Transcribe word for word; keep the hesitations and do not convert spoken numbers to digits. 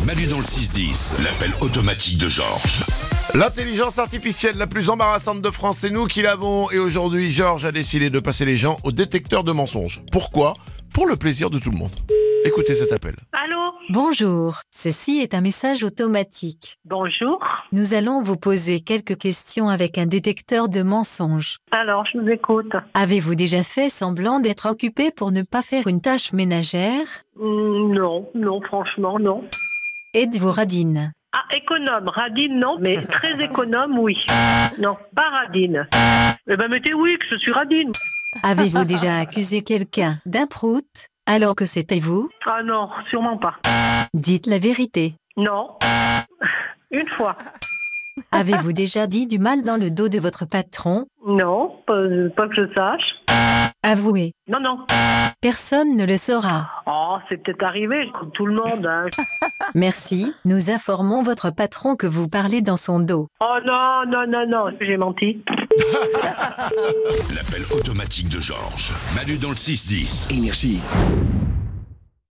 Manu dans le six dix, l'appel automatique de Georges. L'intelligence artificielle la plus embarrassante de France, c'est nous qui l'avons. Et aujourd'hui, Georges a décidé de passer les gens au détecteur de mensonges. Pourquoi ? Pour le plaisir de tout le monde. Écoutez cet appel. Allô ? Bonjour, ceci est un message automatique. Bonjour. Nous allons vous poser quelques questions avec un détecteur de mensonges. Alors, je vous écoute. Avez-vous déjà fait semblant d'être occupé pour ne pas faire une tâche ménagère ? Hmm, non, non, franchement, non. Êtes-vous radine ? Ah, économe. Radine, non, mais très économe, oui. Non, pas radine. Eh ben, mettez oui, que je suis radine. Avez-vous déjà accusé quelqu'un d'un prout alors que c'était vous ? Ah non, sûrement pas. Dites la vérité. Non. Une fois. Avez-vous déjà dit du mal dans le dos de votre patron ? Non, pas, pas que je sache. Avouez. Non, non. Personne ne le saura. Oh, c'est peut-être arrivé, comme tout le monde. Hein. Merci, nous informons votre patron que vous parlez dans son dos. Oh non, non, non, non, j'ai menti. L'appel automatique de Georges. Manu dans le six dix. Énergie.